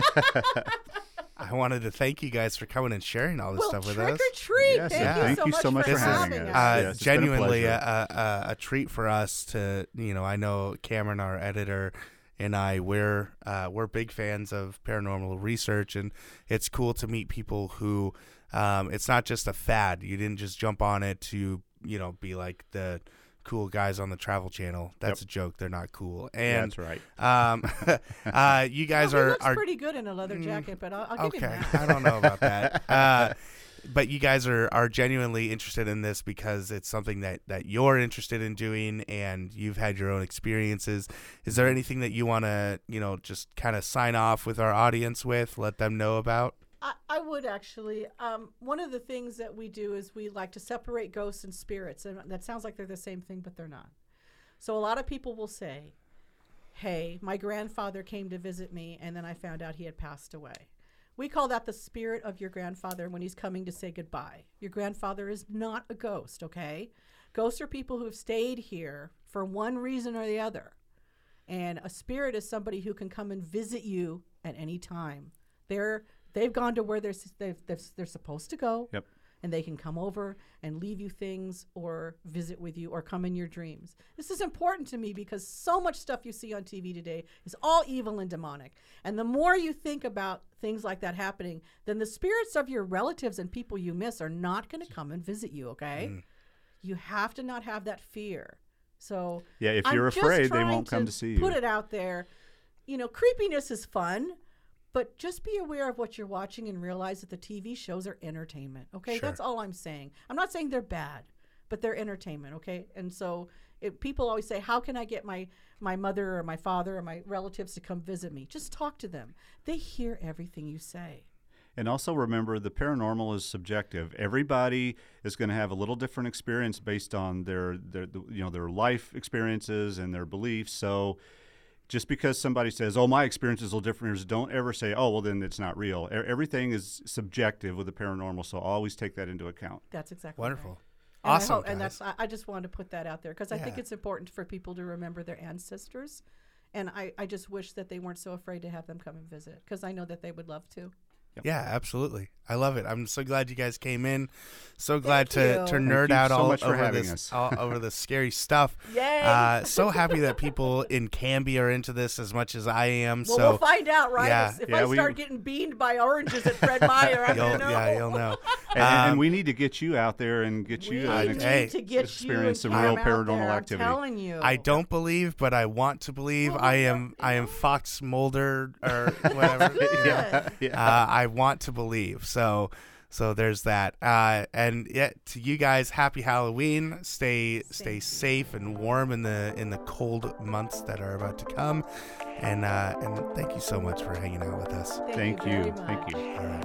I wanted to thank you guys for coming and sharing all this Well, stuff with trick us. or treat! Yes, Thank, yeah. you, Thank so you much so much for for having having us. us. Uh, Yes, it's been a genuinely a, pleasure. a, a, a treat for us to, you know, I know Cameron, our editor, and I, we're uh, we're big fans of paranormal research, and it's cool to meet people who Um, it's not just a fad. You didn't just jump on it to, you know, be like the cool guys on the Travel Channel. That's yep. a joke. They're not cool. And that's right. Um, uh, you guys well, he are looks are pretty good in a leather jacket, but I'll, I'll give okay. him that. I don't know about that. Uh, but you guys are, are genuinely interested in this because it's something that, that you're interested in doing and you've had your own experiences. Is there anything that you want to, you know, just kind of sign off with our audience with, let them know about? I, I would actually. Um, one of the things that we do is we like to separate ghosts and spirits. And that sounds like they're the same thing, but they're not. So a lot of people will say, hey, my grandfather came to visit me and then I found out he had passed away. We call that the spirit of your grandfather when he's coming to say goodbye. Your grandfather is not a ghost, okay? Ghosts are people who have stayed here for one reason or the other. And a spirit is somebody who can come and visit you at any time. They're, they've gone to where they're, they've, they're, they're supposed to go. Yep. And they can come over and leave you things or visit with you or come in your dreams. This is important to me because so much stuff you see on T V today is all evil and demonic. And the more you think about things like that happening, then the spirits of your relatives and people you miss are not going to come and visit you, okay? Mm. You have to not have that fear. So yeah, if you're I'm afraid, they won't come to see you. Put it out there. You know, creepiness is fun. But just be aware of what you're watching and realize that the T V shows are entertainment, okay? Sure. That's all I'm saying. I'm not saying they're bad, but they're entertainment, okay? And so it, people always say, how can I get my, my mother or my father or my relatives to come visit me? Just talk to them. They hear everything you say. And also remember, the paranormal is subjective. Everybody is going to have a little different experience based on their, their you know, their life experiences and their beliefs. So just because somebody says, oh, my experience is a little different, don't ever say, oh, well, then it's not real. E- everything is subjective with the paranormal, so always take that into account. That's exactly wonderful. Right. Awesome. And, I hope, and that's I, I just wanted to put that out there because I yeah. think it's important for people to remember their ancestors. And I, I just wish that they weren't so afraid to have them come and visit because I know that they would love to. Yep. Yeah, absolutely. I love it. I'm so glad you guys came in. So glad Thank to, to you. nerd Thank out you so all much for over having this us. all over the scary stuff. Yay! Uh, so happy that people in Canby are into this as much as I am. Well, so we'll find out, right? Yeah, if yeah, I we, start getting beamed by oranges at Fred Meyer, I'm gonna know. Yeah, you'll know. And, um, and we need to get you out there and get we you uh, need hey, to get experience you some real out paranormal there, activity. I'm telling you. I don't believe, but I want to believe. Well, I am. I am Fox Mulder or whatever. yeah. yeah. Uh, I want to believe. So. So there's that. Uh, and yeah, to you guys, happy Halloween. Stay stay safe and warm in the in the cold months that are about to come. And uh, and thank you so much for hanging out with us. Thank, Thank you. you. Thank you. All right.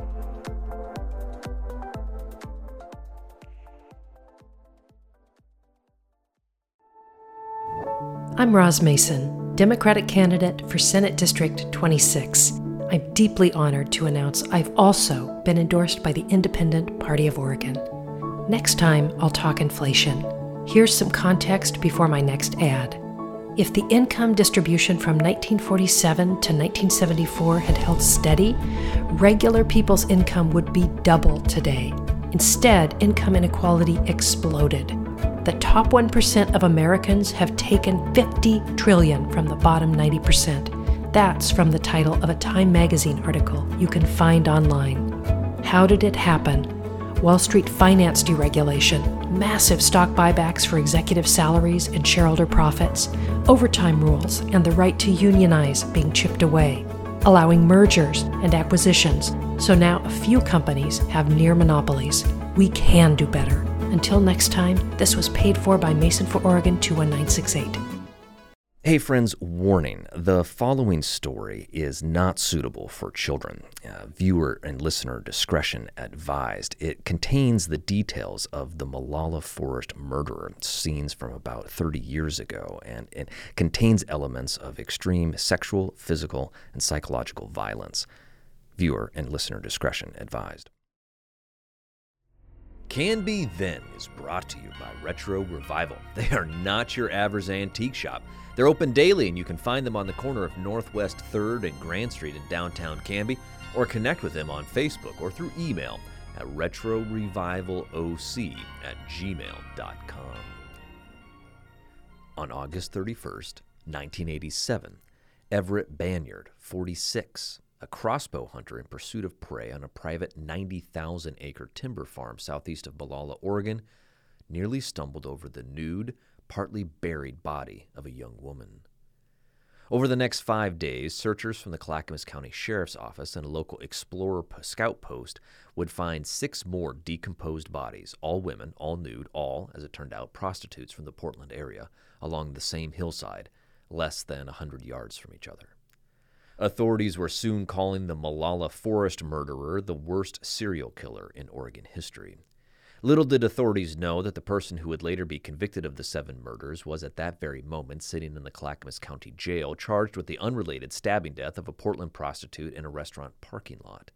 I'm Roz Mason, Democratic candidate for Senate District twenty-six. I'm deeply honored to announce I've also been endorsed by the Independent Party of Oregon. Next time, I'll talk inflation. Here's some context before my next ad. If the income distribution from nineteen forty-seven to nineteen seventy-four had held steady, regular people's income would be double today. Instead, income inequality exploded. The top one percent of Americans have taken fifty trillion dollars from the bottom ninety percent. That's from the title of a Time magazine article you can find online. How did it happen? Wall Street finance deregulation, massive stock buybacks for executive salaries and shareholder profits, overtime rules, and the right to unionize being chipped away, allowing mergers and acquisitions, so now a few companies have near monopolies. We can do better. Until next time, this was paid for by Mason for Oregon two one nine six eight. Hey friends, warning, the following story is not suitable for children. Uh, viewer and listener discretion advised. It contains the details of the Molalla Forest murder, scenes from about thirty years ago, and it contains elements of extreme sexual, physical, and psychological violence. Viewer and listener discretion advised. Canby Then is brought to you by Retro Revival. They are not your average antique shop. They're open daily, and you can find them on the corner of Northwest third and Grand Street in downtown Canby, or connect with them on Facebook or through email at retro revival o c at gmail dot com. On August thirty-first, nineteen eighty-seven, Everett Banyard, forty-six, a crossbow hunter in pursuit of prey on a private ninety thousand acre timber farm southeast of Molalla, Oregon, nearly stumbled over the nude, partly buried body of a young woman. Over the next five days, searchers from the Clackamas County Sheriff's Office and a local Explorer Scout post would find six more decomposed bodies, all women, all nude, all, as it turned out, prostitutes from the Portland area, along the same hillside, less than a hundred yards from each other. Authorities were soon calling the Molalla forest murderer the worst serial killer in Oregon history. Little did authorities know that the person who would later be convicted of the seven murders was at that very moment sitting in the Clackamas County Jail, charged with the unrelated stabbing death of a Portland prostitute in a restaurant parking lot.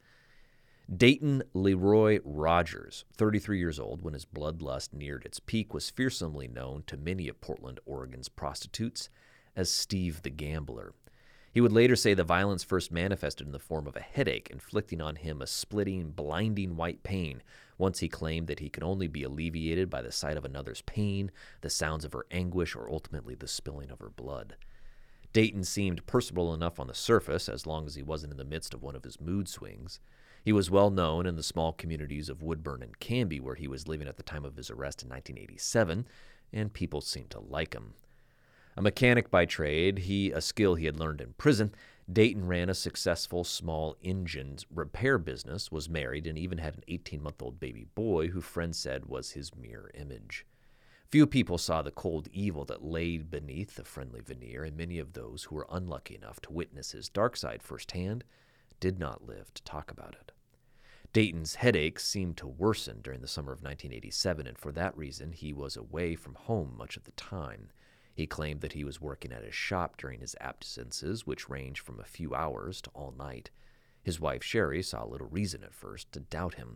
Dayton Leroy Rogers, thirty-three years old when his bloodlust neared its peak, was fearsomely known to many of Portland, Oregon's prostitutes as Steve the Gambler. He would later say the violence first manifested in the form of a headache, inflicting on him a splitting, blinding white pain. Once he claimed that he could only be alleviated by the sight of another's pain, the sounds of her anguish, or ultimately the spilling of her blood. Dayton seemed personable enough on the surface, as long as he wasn't in the midst of one of his mood swings. He was well known in the small communities of Woodburn and Canby, where he was living at the time of his arrest in nineteen eighty-seven, and people seemed to like him. A mechanic by trade, he a skill he had learned in prison, Dayton ran a successful small engine repair business, was married, and even had an eighteen-month-old baby boy who friends said was his mirror image. Few people saw the cold evil that lay beneath the friendly veneer, and many of those who were unlucky enough to witness his dark side firsthand did not live to talk about it. Dayton's headaches seemed to worsen during the summer of nineteen eighty-seven, and for that reason he was away from home much of the time. He claimed that he was working at his shop during his absences, which ranged from a few hours to all night. His wife, Sherry, saw little reason at first to doubt him.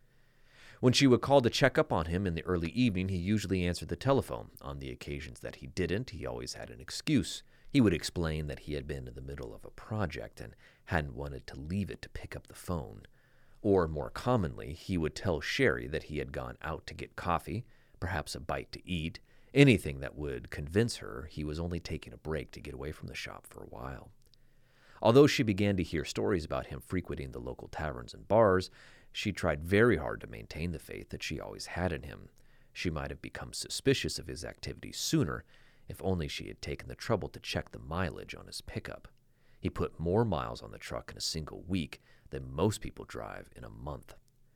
When she would call to check up on him in the early evening, he usually answered the telephone. On the occasions that he didn't, he always had an excuse. He would explain that he had been in the middle of a project and hadn't wanted to leave it to pick up the phone. Or, more commonly, he would tell Sherry that he had gone out to get coffee, perhaps a bite to eat, anything that would convince her he was only taking a break to get away from the shop for a while. Although she began to hear stories about him frequenting the local taverns and bars, she tried very hard to maintain the faith that she always had in him. She might have become suspicious of his activities sooner, if only she had taken the trouble to check the mileage on his pickup. He put more miles on the truck in a single week than most people drive in a month.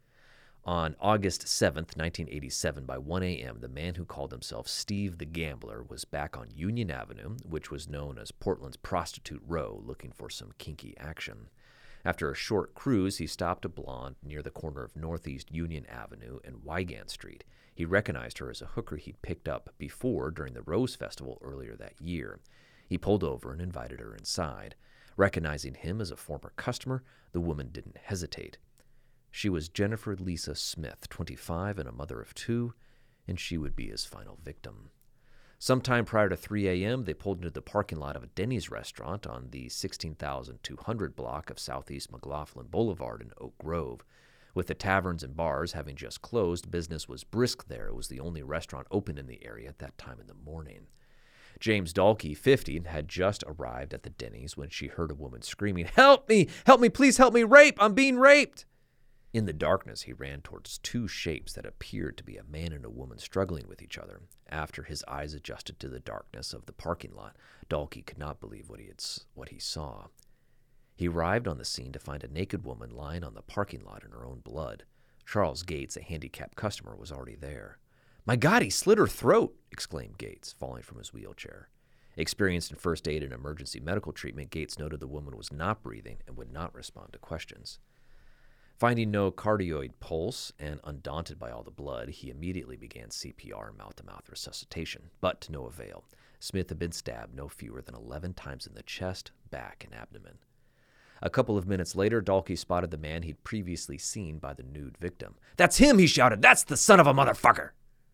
On August seventh, nineteen eighty-seven, by one a.m., the man who called himself Steve the Gambler was back on Union Avenue, which was known as Portland's Prostitute Row, looking for some kinky action. After a short cruise, he stopped a blonde near the corner of Northeast Union Avenue and Wygant Street. He recognized her as a hooker he'd picked up before during the Rose Festival earlier that year. He pulled over and invited her inside. Recognizing him as a former customer, the woman didn't hesitate. She was Jennifer Lisa Smith, twenty-five and a mother of two, and she would be his final victim. Sometime prior to three a.m., they pulled into the parking lot of a Denny's restaurant on the sixteen thousand two hundred block of Southeast McLaughlin Boulevard in Oak Grove. With the taverns and bars having just closed, business was brisk there. It was the only restaurant open in the area at that time in the morning. James Dalkey, fifty, had just arrived at the Denny's when she heard a woman screaming, "Help me! Help me! Please help me! Rape! I'm being raped!" In the darkness, he ran towards two shapes that appeared to be a man and a woman struggling with each other. After his eyes adjusted to the darkness of the parking lot, Dalkey could not believe what he had, what he saw. He arrived on the scene to find a naked woman lying on the parking lot in her own blood. Charles Gates, a handicapped customer, was already there. "My God, he slit her throat!" exclaimed Gates, falling from his wheelchair. Experienced in first aid and emergency medical treatment, Gates noted the woman was not breathing and would not respond to questions. Finding no cardioid pulse and undaunted by all the blood, he immediately began C P R and mouth-to-mouth resuscitation, but to no avail. Smith had been stabbed no fewer than eleven times in the chest, back, and abdomen. A couple of minutes later, Dalkey spotted the man he'd previously seen by the nude victim. "That's him!" he shouted. "That's the son of a motherfucker!"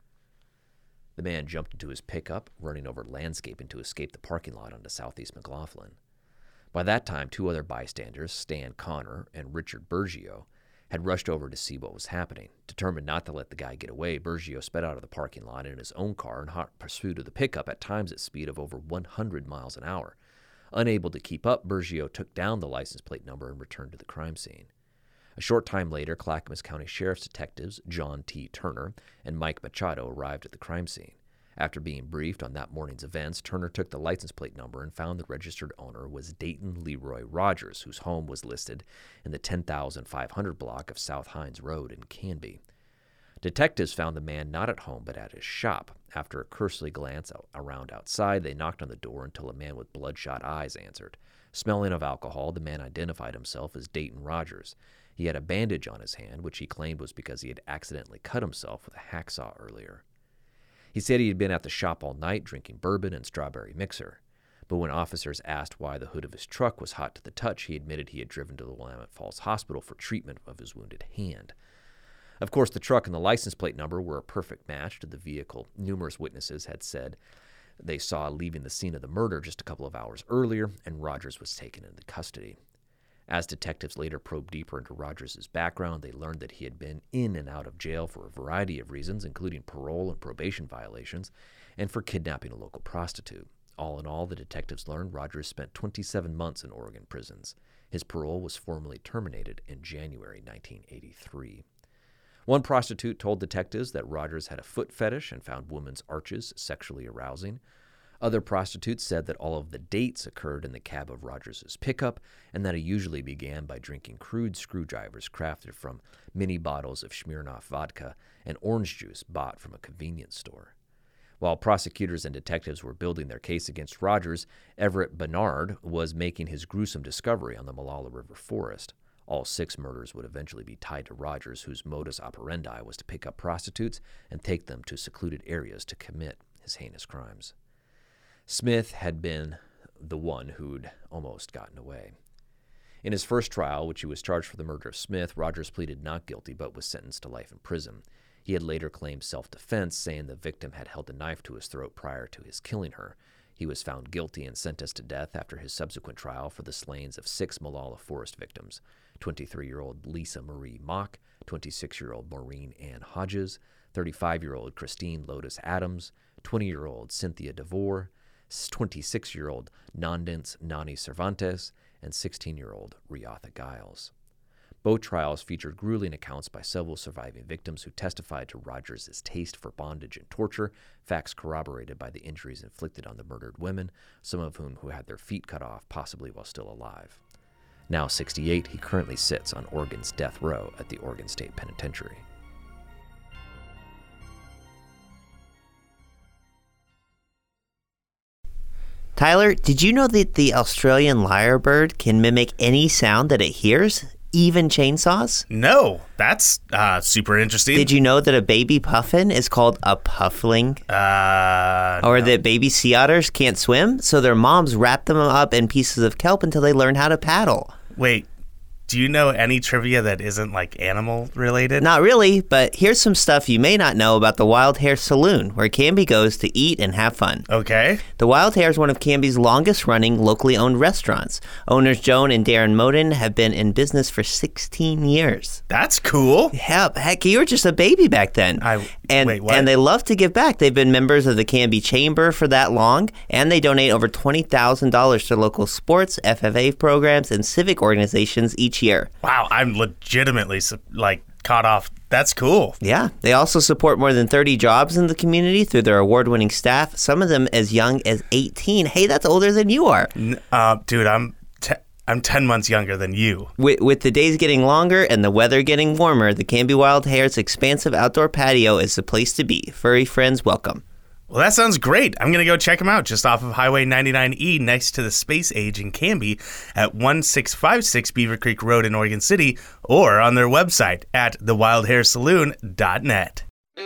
The man jumped into his pickup, running over landscaping to escape the parking lot onto Southeast McLaughlin. By that time, two other bystanders, Stan Connor and Richard Bergio, had rushed over to see what was happening. Determined not to let the guy get away, Bergio sped out of the parking lot in his own car in hot pursuit of the pickup, at times at speed of over one hundred miles an hour. Unable to keep up, Bergio took down the license plate number and returned to the crime scene. A short time later, Clackamas County Sheriff's detectives John T. Turner and Mike Machado arrived at the crime scene. After being briefed on that morning's events, Turner took the license plate number and found the registered owner was Dayton Leroy Rogers, whose home was listed in the ten thousand five hundred block of South Hines Road in Canby. Detectives found the man not at home but at his shop. After a cursory glance out, around outside, they knocked on the door until a man with bloodshot eyes answered. Smelling of alcohol, the man identified himself as Dayton Rogers. He had a bandage on his hand, which he claimed was because he had accidentally cut himself with a hacksaw earlier. He said he had been at the shop all night drinking bourbon and strawberry mixer. But when officers asked why the hood of his truck was hot to the touch, he admitted he had driven to the Willamette Falls Hospital for treatment of his wounded hand. Of course, the truck and the license plate number were a perfect match to the vehicle numerous witnesses had said they saw leaving the scene of the murder just a couple of hours earlier, and Rogers was taken into custody. As detectives later probed deeper into Rogers' background, they learned that he had been in and out of jail for a variety of reasons, including parole and probation violations, and for kidnapping a local prostitute. All in all, the detectives learned Rogers spent twenty-seven months in Oregon prisons. His parole was formally terminated in January nineteen eighty-three. One prostitute told detectives that Rogers had a foot fetish and found women's arches sexually arousing. Other prostitutes said that all of the dates occurred in the cab of Rogers' pickup and that he usually began by drinking crude screwdrivers crafted from mini bottles of Smirnoff vodka and orange juice bought from a convenience store. While prosecutors and detectives were building their case against Rogers, Everett Bernard was making his gruesome discovery on the Molalla River forest. All six murders would eventually be tied to Rogers, whose modus operandi was to pick up prostitutes and take them to secluded areas to commit his heinous crimes. Smith had been the one who'd almost gotten away. In his first trial, which he was charged for the murder of Smith, Rogers pleaded not guilty but was sentenced to life in prison. He had later claimed self-defense, saying the victim had held a knife to his throat prior to his killing her. He was found guilty and sentenced to death after his subsequent trial for the slayings of six Molalla Forest victims, twenty-three-year-old Lisa Marie Mock, twenty-six-year-old Maureen Ann Hodges, thirty-five-year-old Christine Lotus Adams, twenty-year-old Cynthia DeVore, twenty-six-year-old Nandance Nani Cervantes, and sixteen-year-old Riatha Giles. Both trials featured grueling accounts by several surviving victims who testified to Rogers' taste for bondage and torture, facts corroborated by the injuries inflicted on the murdered women, some of whom who had their feet cut off, possibly while still alive. Now sixty-eight, he currently sits on Oregon's death row at the Oregon State Penitentiary. Tyler, did you know that the Australian lyrebird can mimic any sound that it hears, even chainsaws? No, that's uh, super interesting. Did you know that a baby puffin is called a puffling? Uh, or no. that baby sea otters can't swim, so their moms wrap them up in pieces of kelp until they learn how to paddle? Wait, do you know any trivia that isn't like animal related? Not really, but here's some stuff you may not know about the Wild Hare Saloon, where Canby goes to eat and have fun. Okay. The Wild Hare is one of Canby's longest running locally owned restaurants. Owners Joan and Darren Moden have been in business for sixteen years. That's cool. Yeah, heck, you were just a baby back then. I and, wait, what? And they love to give back. They've been members of the Canby Chamber for that long, and they donate over twenty thousand dollars to local sports, F F A programs, and civic organizations each year. Wow, I'm legitimately like caught off. That's cool. Yeah. They also support more than thirty jobs in the community through their award-winning staff, some of them as young as eighteen. Hey, that's older than you are. Uh, dude, I'm te- I'm ten months younger than you. With, with the days getting longer and the weather getting warmer, the Canby Wild Hare's expansive outdoor patio is the place to be. Furry friends, welcome. Well, that sounds great. I'm going to go check them out just off of Highway ninety-nine E next to the Space Age in Canby at one six five six Beaver Creek Road in Oregon City, or on their website at the wild hare saloon dot net.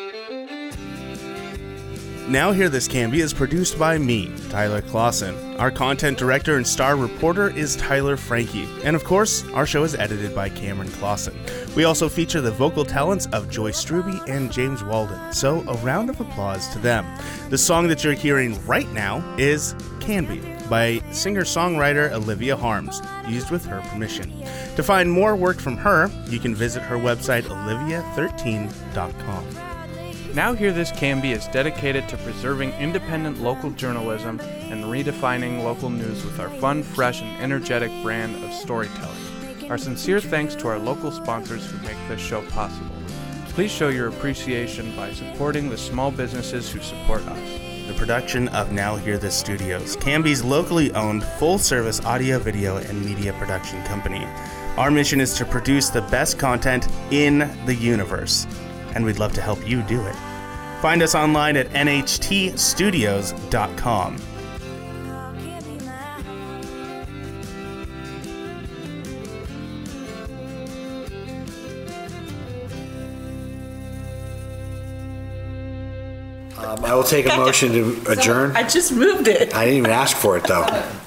Now Hear This Canby is produced by me, Tyler Clausen. Our content director and star reporter is Tyler Frankie. And of course, our show is edited by Cameron Clausen. We also feature the vocal talents of Joyce Struby and James Walden. So a round of applause to them. The song that you're hearing right now is Canby by singer-songwriter Olivia Harms, used with her permission. To find more work from her, you can visit her website olivia thirteen dot com. Now Hear This Canby is dedicated to preserving independent local journalism and redefining local news with our fun, fresh, and energetic brand of storytelling. Our sincere thanks to our local sponsors who make this show possible. Please show your appreciation by supporting the small businesses who support us. The production of Now Hear This Studios, Canby's locally owned, full-service audio, video, and media production company. Our mission is to produce the best content in the universe, and we'd love to help you do it. Find us online at N H T studios dot com. Um, I will take a motion to adjourn. I just moved it. I didn't even ask for it, though.